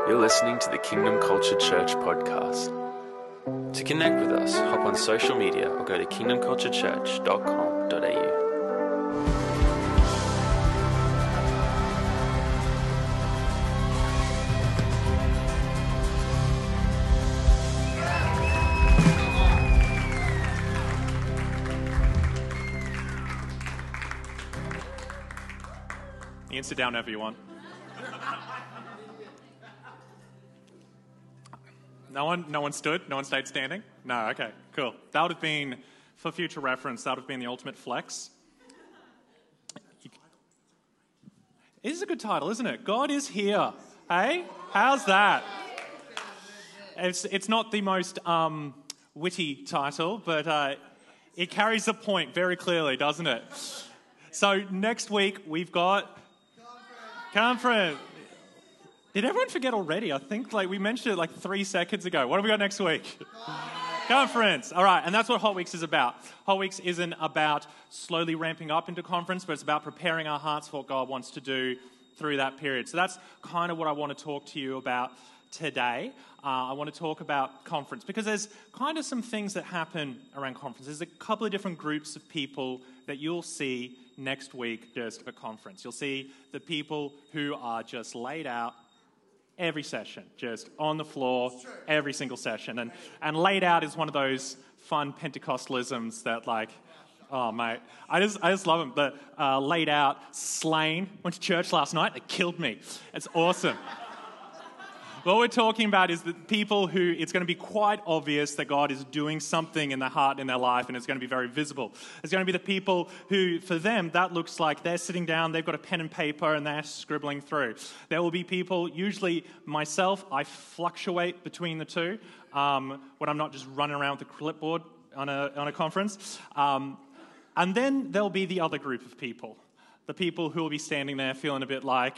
You're listening to the Kingdom Culture Church podcast. To connect with us, hop on social media or go to kingdomculturechurch.com.au. You can sit down whenever you want. No one stood? No one stayed standing? No, okay, cool. That would have been, for future reference, that would have been the ultimate flex. It is a good title, isn't it? God is here. Hey? How's that? It's not the most witty title, but it carries the point very clearly, doesn't it? So next week we've got Conference. Did everyone forget already? I think we mentioned it 3 seconds ago. What have we got next week? Conference. All right, and that's what Hot Weeks is about. Hot Weeks isn't about slowly ramping up into conference, but it's about preparing our hearts for what God wants to do through that period. So that's kind of what I want to talk to you about today. I want to talk about conference because there's kind of some things that happen around conference. There's a couple of different groups of people that you'll see next week just at conference. You'll see the people who are just laid out every session, just on the floor, every single session. And laid out is one of those fun Pentecostalisms that oh mate, I just love them. But laid out, slain, went to church last night, they killed me. It's awesome. What we're talking about is the people who it's going to be quite obvious that God is doing something in their heart, in their life, and it's going to be very visible. It's going to be the people who, for them, that looks like they're sitting down, they've got a pen and paper, and they're scribbling through. There will be people, usually myself, I fluctuate between the two when I'm not just running around with a clipboard on a conference. And then there'll be the other group of people, the people who will be standing there feeling a bit like,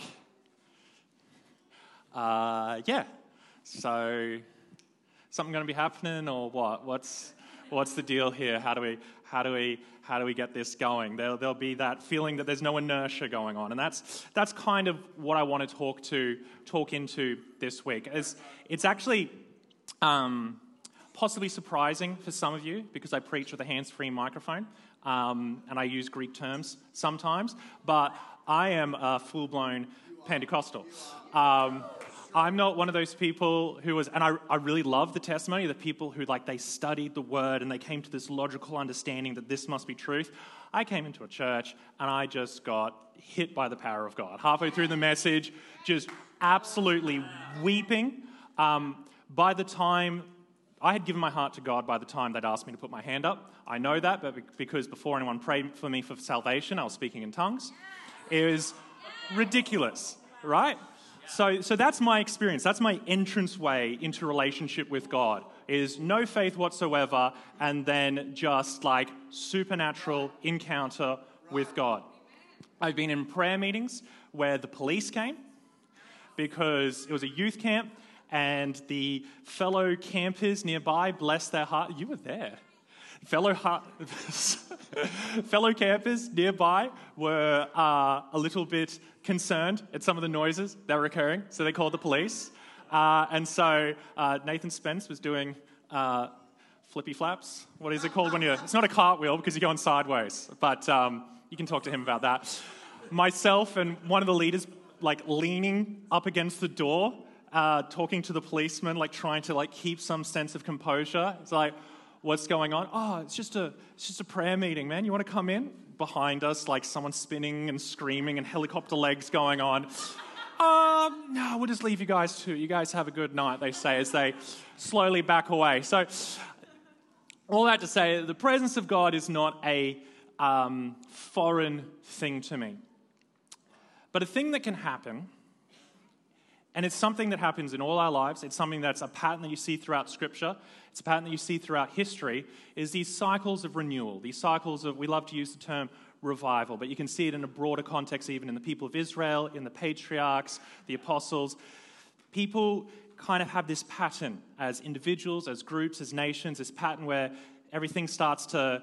so something going to be happening or what? What's the deal here? How do we get this going? There'll be that feeling that there's no inertia going on, and that's kind of what I want to talk into this week. It's actually possibly surprising for some of you because I preach with a hands-free microphone and I use Greek terms sometimes, but I am a full-blown Pentecostal. I'm not one of those people who was, and I really love the testimony of the people who they studied the word and they came to this logical understanding that this must be truth. I came into a church and I just got hit by the power of God. Halfway through the message, just absolutely weeping. By the time I had given my heart to God, by the time they'd asked me to put my hand up, I know that, but because before anyone prayed for me for salvation, I was speaking in tongues. It was ridiculous, right? So that's my experience. That's my entranceway into relationship with God, is no faith whatsoever and then just supernatural encounter with God. I've been in prayer meetings where the police came because it was a youth camp and the fellow campers nearby, bless their heart, you were there. Fellow campers nearby were a little bit concerned at some of the noises that were occurring, so they called the police. And so Nathan Spence was doing flippy flaps. What is it called when it's not a cartwheel because you're going sideways, but you can talk to him about that. Myself and one of the leaders leaning up against the door, talking to the policeman, trying to keep some sense of composure. It's what's going on? Oh, it's just a prayer meeting, man. You want to come in? Behind us, someone spinning and screaming and helicopter legs going on. No, we'll just leave you guys too. You guys have a good night, they say, as they slowly back away. So, all that to say, the presence of God is not a foreign thing to me. But a thing that can happen, and it's something that happens in all our lives, it's something that's a pattern that you see throughout Scripture, it's a pattern that you see throughout history, is these cycles of renewal, these cycles of, we love to use the term revival, but you can see it in a broader context even in the people of Israel, in the patriarchs, the apostles. People kind of have this pattern as individuals, as groups, as nations, this pattern where everything starts to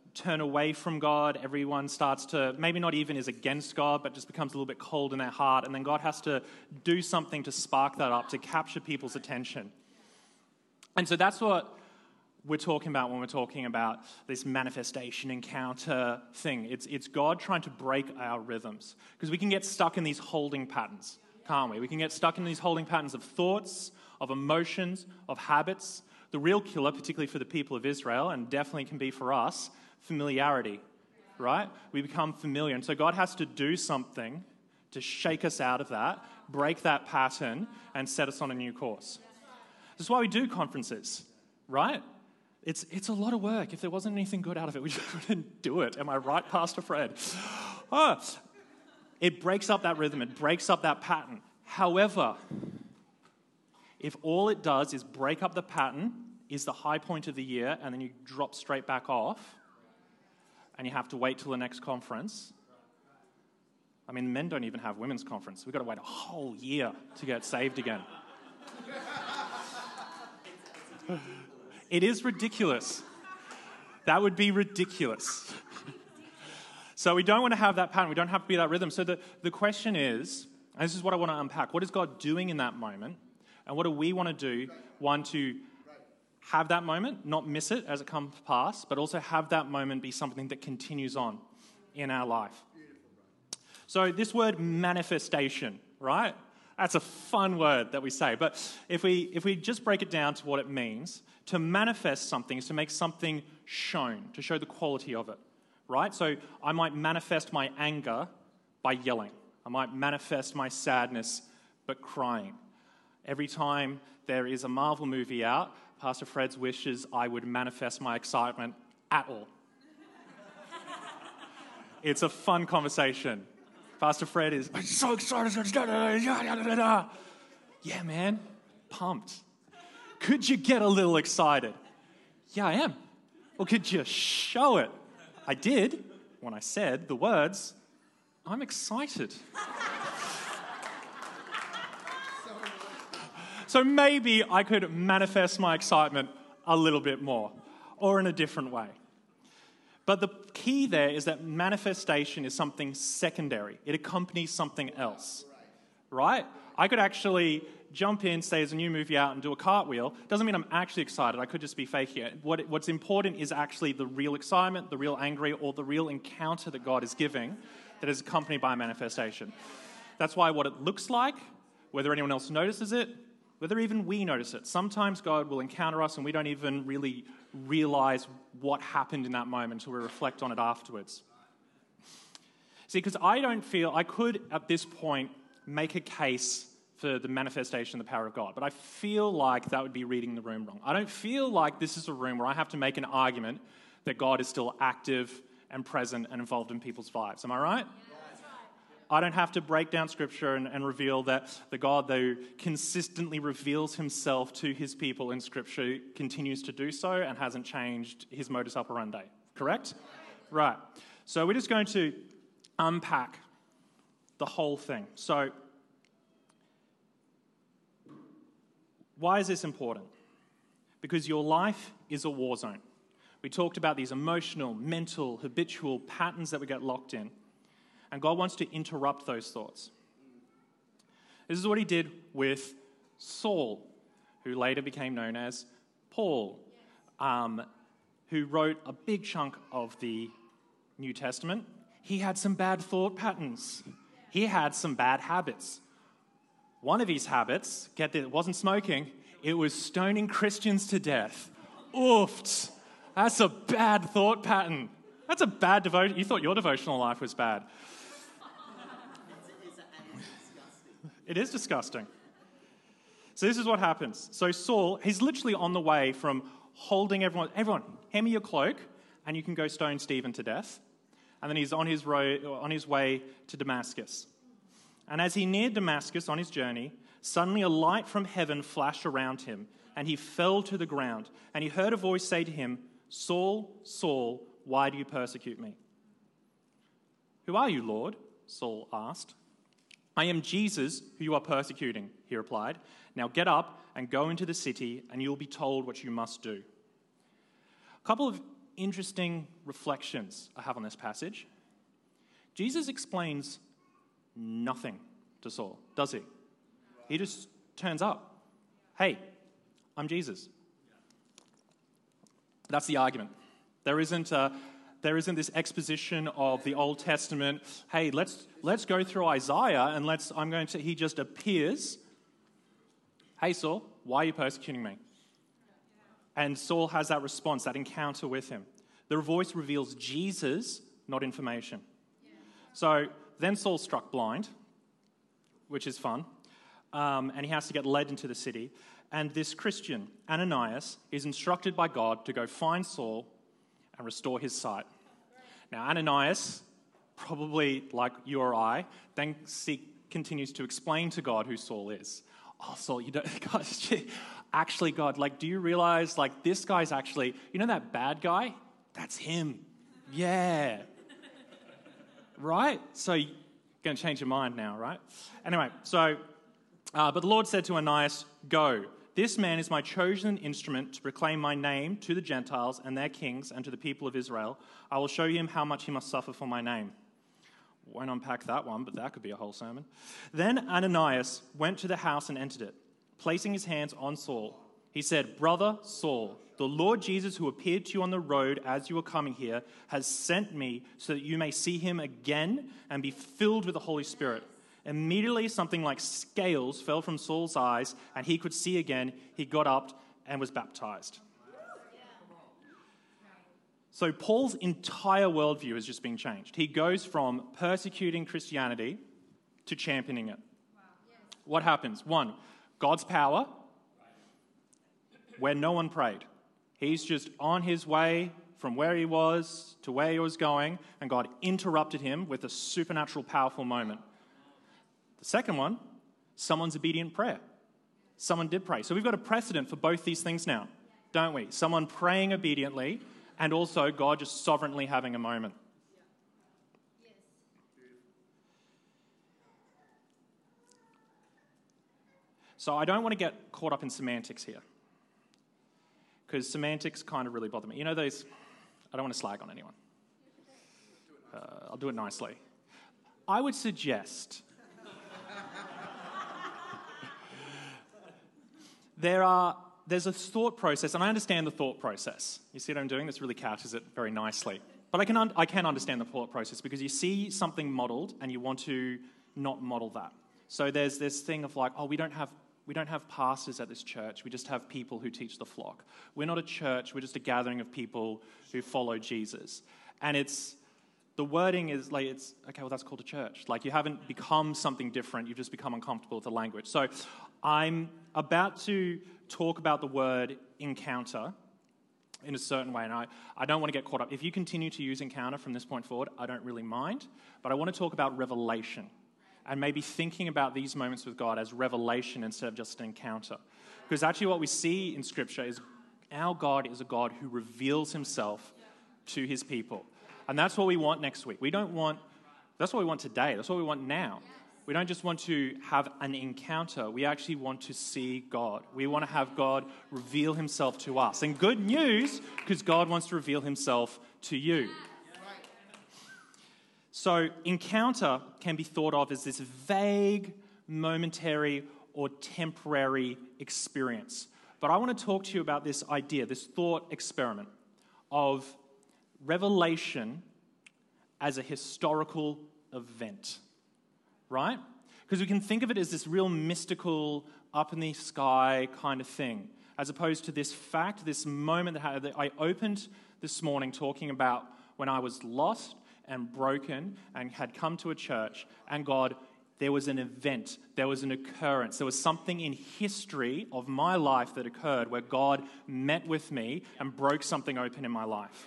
turn away from God. Everyone starts to, maybe not even is against God, but just becomes a little bit cold in their heart. And then God has to do something to spark that up, to capture people's attention. And so that's what we're talking about when we're talking about this manifestation encounter thing. It's God trying to break our rhythms. Because we can get stuck in these holding patterns, can't we? We can get stuck in these holding patterns of thoughts, of emotions, of habits. The real killer, particularly for the people of Israel, and definitely can be for us, familiarity, right? We become familiar. And so God has to do something to shake us out of that, break that pattern, and set us on a new course. This is why we do conferences, right? It's a lot of work. If there wasn't anything good out of it, we just wouldn't do it. Am I right, Pastor Fred? It breaks up that rhythm. It breaks up that pattern. However, if all it does is break up the pattern, is the high point of the year, and then you drop straight back off, and you have to wait till the next conference. I mean, men don't even have women's conference. We've got to wait a whole year to get saved again. It is ridiculous. That would be ridiculous. So we don't want to have that pattern. We don't have to be that rhythm. So the question is, and this is what I want to unpack, what is God doing in that moment? And what do we want to do? One, to have that moment, not miss it as it comes past, but also have that moment be something that continues on in our life. So this word manifestation, right? That's a fun word that we say. But if we just break it down to what it means, to manifest something is to make something shown, to show the quality of it, right? So I might manifest my anger by yelling. I might manifest my sadness but crying. Every time there is a Marvel movie out, Pastor Fred's wishes I would manifest my excitement at all. It's a fun conversation. Pastor Fred is, I'm so excited. Yeah, man, pumped. Could you get a little excited? Yeah, I am. Well, could you show it? I did when I said the words, I'm excited. So maybe I could manifest my excitement a little bit more, or in a different way. But the key there is that manifestation is something secondary. It accompanies something else, right? I could actually jump in, say there's a new movie out, and do a cartwheel. Doesn't mean I'm actually excited. I could just be faking it. What's important is actually the real excitement, the real angry, or the real encounter that God is giving that is accompanied by a manifestation. That's why what it looks like, whether anyone else notices it, whether even we notice it, sometimes God will encounter us and we don't even really realize what happened in that moment until we reflect on it afterwards. See, because I don't feel I could, at this point, make a case for the manifestation of the power of God, but I feel like that would be reading the room wrong. I don't feel like this is a room where I have to make an argument that God is still active and present and involved in people's lives. Am I right? I don't have to break down Scripture and reveal that the God who consistently reveals himself to his people in Scripture continues to do so and hasn't changed his modus operandi. Correct? Right. So we're just going to unpack the whole thing. So why is this important? Because your life is a war zone. We talked about these emotional, mental, habitual patterns that we get locked in. And God wants to interrupt those thoughts. This is what he did with Saul, who later became known as Paul, who wrote a big chunk of the New Testament. He had some bad thought patterns. He had some bad habits. One of his habits, get this, it wasn't smoking, it was stoning Christians to death. Oofed. That's a bad thought pattern. That's a bad devotion. You thought your devotional life was bad. It is disgusting. So this is what happens. So Saul, he's literally on the way from holding everyone, hand me your cloak, and you can go stone Stephen to death. And then he's on his way to Damascus. And as he neared Damascus on his journey, suddenly a light from heaven flashed around him, and he fell to the ground. And he heard a voice say to him, Saul, Saul, why do you persecute me? Who are you, Lord? Saul asked. I am Jesus, who you are persecuting, he replied. Now get up and go into the city, and you will be told what you must do. A couple of interesting reflections I have on this passage. Jesus explains nothing to Saul, does he? He just turns up. Hey, I'm Jesus. That's the argument. There isn't this exposition of the Old Testament. Hey, let's go through Isaiah and he just appears. Hey, Saul, why are you persecuting me? And Saul has that response, that encounter with him. The voice reveals Jesus, not information. So then Saul's struck blind, which is fun, and he has to get led into the city. And this Christian, Ananias, is instructed by God to go find Saul and restore his sight. Now, Ananias, probably like you or I, then continues to explain to God who Saul is. Oh, Saul, you don't, God, actually, God, do you realize, this guy's actually, that bad guy? That's him. Yeah. Right? So you're going to change your mind now, right? Anyway, but the Lord said to Ananias, go. This man is my chosen instrument to proclaim my name to the Gentiles and their kings and to the people of Israel. I will show him how much he must suffer for my name. Won't unpack that one, but that could be a whole sermon. Then Ananias went to the house and entered it. Placing his hands on Saul, he said, Brother Saul, the Lord Jesus who appeared to you on the road as you were coming here has sent me so that you may see him again and be filled with the Holy Spirit. Immediately something like scales fell from Saul's eyes and he could see again. He got up and was baptized. So Paul's entire worldview has just been changed. He goes from persecuting Christianity to championing it. What happens? 1, God's power where no one prayed. He's just on his way from where he was to where he was going, and God interrupted him with a supernatural, powerful moment. The second one, someone's obedient prayer. Someone did pray. So we've got a precedent for both these things now, don't we? Someone praying obediently and also God just sovereignly having a moment. So I don't want to get caught up in semantics here, because semantics kind of really bother me. I don't want to slag on anyone. I'll do it nicely. I would suggest there's a thought process, and I understand the thought process. You see what I'm doing? This really couches it very nicely. But I can understand the thought process, because you see something modeled and you want to not model that. So there's this thing of we don't have pastors at this church. We just have people who teach the flock. We're not a church. We're just a gathering of people who follow Jesus. And the wording is it's, okay, well, that's called a church. You haven't become something different. You've just become uncomfortable with the language. So I'm about to talk about the word encounter in a certain way. And I don't want to get caught up. If you continue to use encounter from this point forward, I don't really mind. But I want to talk about revelation, and maybe thinking about these moments with God as revelation instead of just an encounter. Because actually what we see in Scripture is our God is a God who reveals himself to his people. And that's what we want next week. That's what we want today. That's what we want now. We don't just want to have an encounter. We actually want to see God. We want to have God reveal himself to us. And good news, because God wants to reveal himself to you. So encounter can be thought of as this vague, momentary, or temporary experience. But I want to talk to you about this idea, this thought experiment of revelation as a historical event, right? Because we can think of it as this real mystical, up in the sky kind of thing, as opposed to this fact, this moment that I opened this morning talking about when I was lost and broken and had come to a church, and God, there was an event, there was an occurrence, there was something in history of my life that occurred where God met with me and broke something open in my life.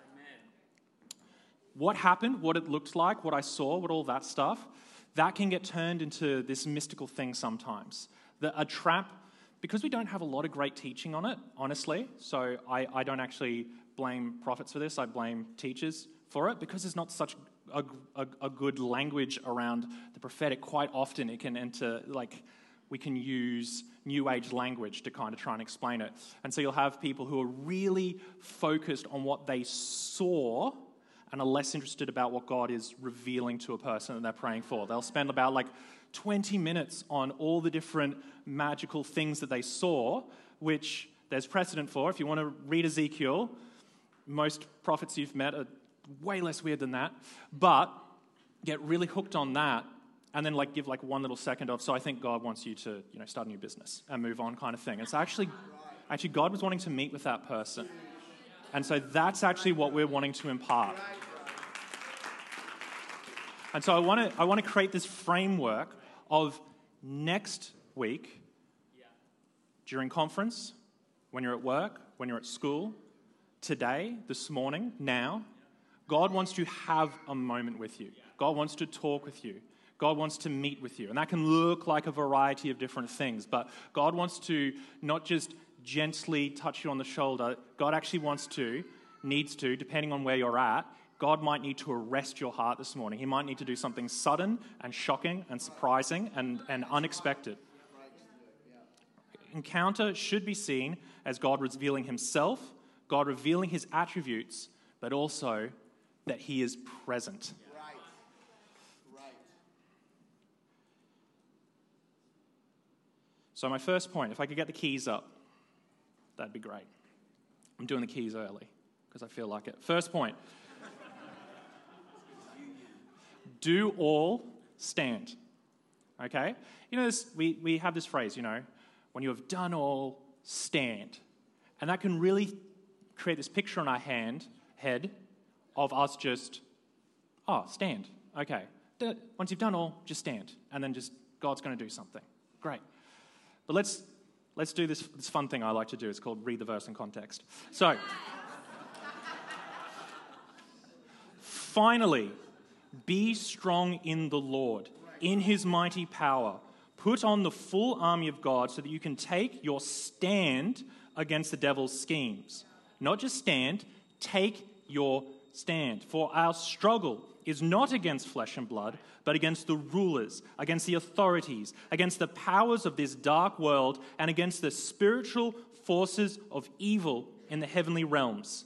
What happened, what it looked like, what I saw, what all that stuff, that can get turned into this mystical thing sometimes. A trap, because we don't have a lot of great teaching on it, honestly, so I don't actually blame prophets for this, I blame teachers for it, because there's not such a good language around the prophetic. Quite often it can enter, we can use New Age language to kind of try and explain it. And so you'll have people who are really focused on what they saw and are less interested about what God is revealing to a person that they're praying for. They'll spend about 20 minutes on all the different magical things that they saw, which there's precedent for. If you want to read Ezekiel, most prophets you've met are way less weird than that, but get really hooked on that and then give one little second of, so I think God wants you to start a new business and move on kind of thing. It's actually God was wanting to meet with that person. And so that's actually what we're wanting to impart. And so I want to create this framework of next week, during conference, when you're at work, when you're at school, today, this morning, now, God wants to have a moment with you. God wants to talk with you. God wants to meet with you. And that can look like a variety of different things, but God wants to not just gently touch you on the shoulder. God actually needs to, depending on where you're at, God might need to arrest your heart this morning. He might need to do something sudden and shocking and surprising and unexpected. Encounter should be seen as God revealing himself, God revealing his attributes, but also that he is present. So my first point, if I could get the keys up, that'd be great. I'm doing the keys early because I feel like it. First point. Do all stand. Okay? We have this phrase, when you have done all, stand. And that can really create this picture in our head of us just, stand. Okay. Once you've done all, just stand. And then just God's going to do something. Great. But let's do this fun thing I like to do. It's called read the verse in context. So, finally, be strong in the Lord, in his mighty power. Put on the full army of God so that you can take your stand against the devil's schemes. Not just stand, take your stand. For our struggle is not against flesh and blood, but against the rulers, against the authorities, against the powers of this dark world, and against the spiritual forces of evil in the heavenly realms.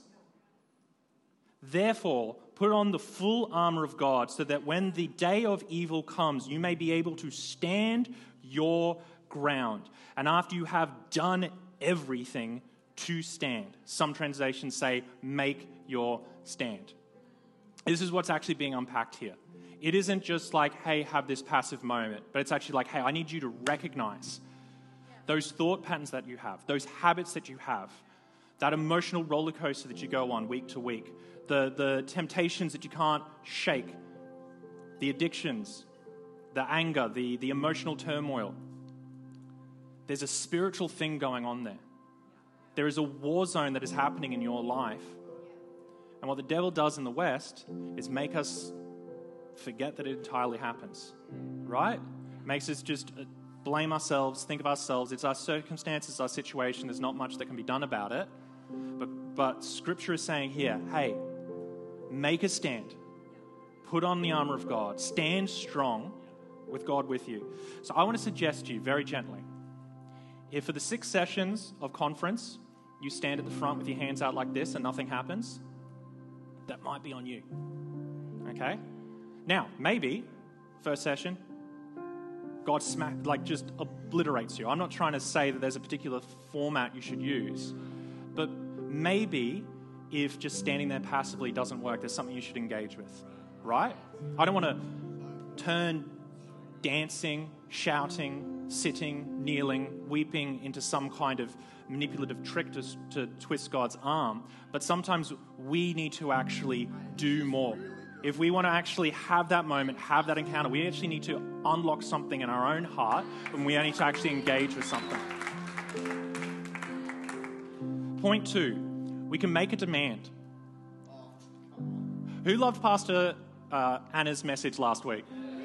Therefore, put on the full armor of God so that when the day of evil comes, you may be able to stand your ground. And after you have done everything, to stand. Some translations say, make your stand. This is what's actually being unpacked here. It isn't just hey, have this passive moment, but it's actually hey, I need you to recognize those thought patterns that you have, those habits that you have, that emotional roller coaster that you go on week to week, the temptations that you can't shake, the addictions, the anger, the emotional turmoil. There's a spiritual thing going on there. There is a war zone that is happening in your life. And what the devil does in the West is make us forget that it entirely happens, right? Makes us just blame ourselves, think of ourselves. It's our circumstances, our situation. There's not much that can be done about it. But Scripture is saying here, hey, make a stand. Put on the armor of God. Stand strong with God with you. So I want to suggest to you very gently, if for the 6 sessions of conference, you stand at the front with your hands out like this and nothing happens, that might be on you. Okay? Now, maybe, first session, God just obliterates you. I'm not trying to say that there's a particular format you should use, but maybe if just standing there passively doesn't work, there's something you should engage with, right? I don't want to turn dancing, shouting, sitting, kneeling, weeping into some kind of manipulative trick to twist God's arm, but sometimes we need to actually do more. If we want to actually have that moment, have that encounter, we actually need to unlock something in our own heart, and we need to actually engage with something. Point 2, we can make a demand. Who loved Pastor Anna's message last week?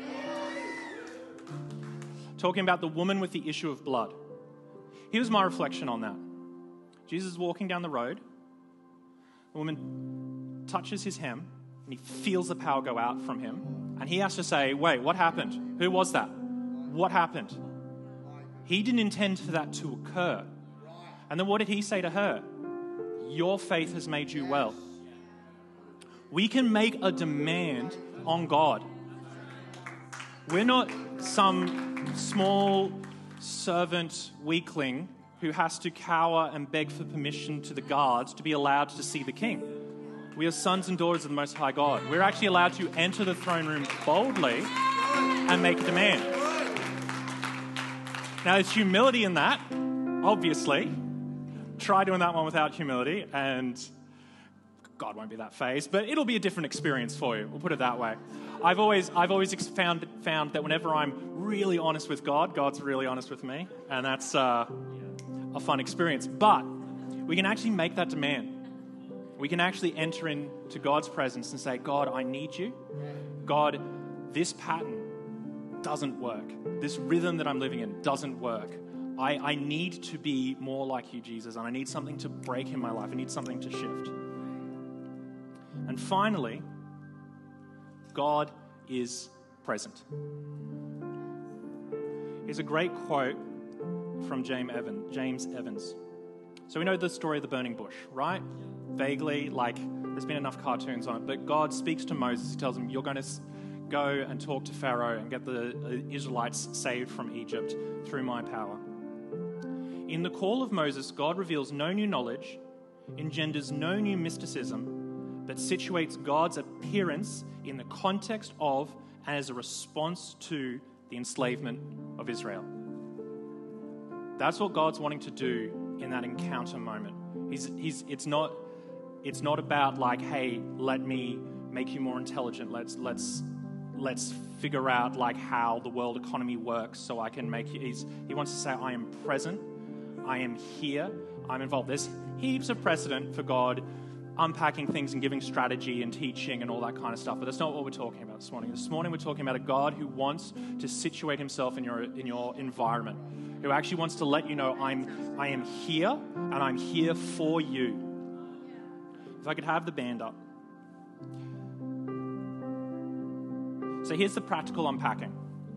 Talking about the woman with the issue of blood. Here's my reflection on that. Jesus is walking down the road. The woman touches his hem, and he feels the power go out from him. And he has to say, wait, what happened? Who was that? What happened? He didn't intend for that to occur. And then what did he say to her? Your faith has made you well. We can make a demand on God. We're not some small servant weakling who has to cower and beg for permission to the guards to be allowed to see the king. We are sons and daughters of the Most High God. We're actually allowed to enter the throne room boldly and make a demand. Now, there's humility in that, obviously. Try doing that one without humility, and God won't be that fazed, but it'll be a different experience for you. We'll put it that way. I've always found that whenever I'm really honest with God, God's really honest with me, and that's a fun experience. But we can actually make that demand. We can actually enter into God's presence and say, God, I need you. God, this pattern doesn't work. This rhythm that I'm living in doesn't work. I need to be more like you, Jesus, and I need something to break in my life. I need something to shift. And finally, God is present. Here's a great quote from James Evans. So we know the story of the burning bush, right? Vaguely, like there's been enough cartoons on it, but God speaks to Moses. He tells him, you're going to go and talk to Pharaoh and get the Israelites saved from Egypt through my power. In the call of Moses, God reveals no new knowledge, engenders no new mysticism, but situates God's appearance in the context of and as a response to the enslavement of Israel. That's what God's wanting to do in that encounter moment. It's not about like, hey, let me make you more intelligent. Let's figure out like how the world economy works so I can make you. He wants to say, I am present. I am here. I'm involved. There's heaps of precedent for God unpacking things and giving strategy and teaching and all that kind of stuff. But that's not what we're talking about this morning. This morning we're talking about a God who wants to situate himself in your environment, who actually wants to let you know, I am here and I'm here for you. If I could have the band up. So here's the practical unpacking.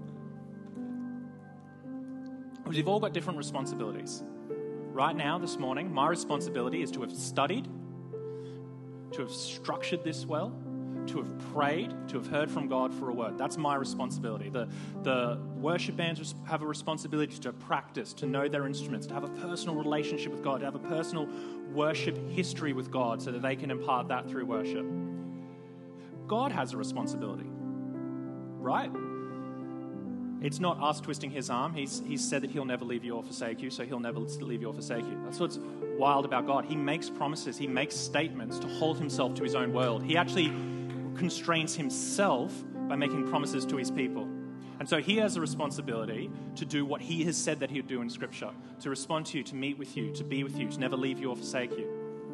We've all got different responsibilities. Right now, this morning, my responsibility is to have studied, to have structured this well, to have prayed, to have heard from God for a word. That's my responsibility. The worship bands have a responsibility to practice, to know their instruments, to have a personal relationship with God, to have a personal worship history with God so that they can impart that through worship. God has a responsibility, right? It's not us twisting his arm. He's said that he'll never leave you or forsake you, so he'll never leave you or forsake you. That's what's wild about God. He makes promises. He makes statements to hold himself to his own world. He actually constrains himself by making promises to his people. And so he has a responsibility to do what he has said that he would do in Scripture, to respond to you, to meet with you, to be with you, to never leave you or forsake you.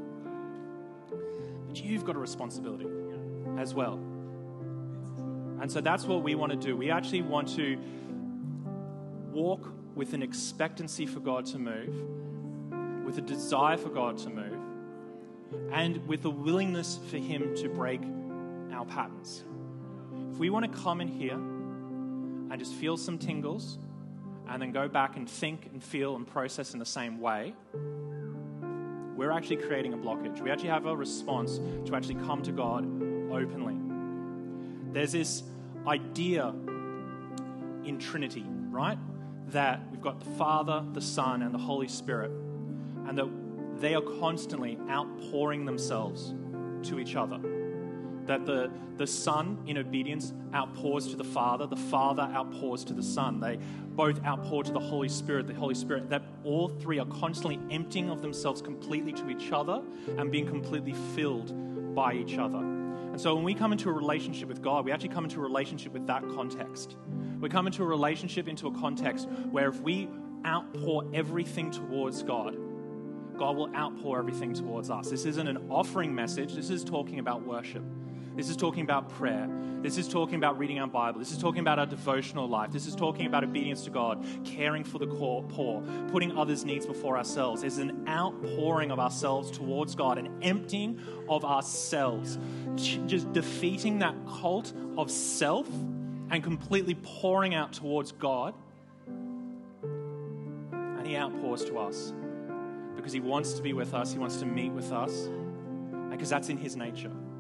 But you've got a responsibility as well. And so that's what we want to do. We actually want to walk with an expectancy for God to move, with a desire for God to move, and with a willingness for him to break our patterns. If we want to come in here and just feel some tingles and then go back and think and feel and process in the same way, we're actually creating a blockage. We actually have a response to actually come to God openly. There's this idea in Trinity, right? That we've got the Father, the Son, and the Holy Spirit, and that they are constantly outpouring themselves to each other. That the Son, in obedience, outpours to the Father outpours to the Son. They both outpour to the Holy Spirit, that all three are constantly emptying of themselves completely to each other and being completely filled by each other. And so when we come into a relationship with God, we actually come into a relationship with that context. We come into a context where if we outpour everything towards God, God will outpour everything towards us. This isn't an offering message. This is talking about worship. This is talking about prayer. This is talking about reading our Bible. This is talking about our devotional life. This is talking about obedience to God, caring for the poor, putting others' needs before ourselves. There's an outpouring of ourselves towards God, an emptying of ourselves, just defeating that cult of self and completely pouring out towards God. and he outpours to us because he wants to be with us, he wants to meet with us, because that's in his nature.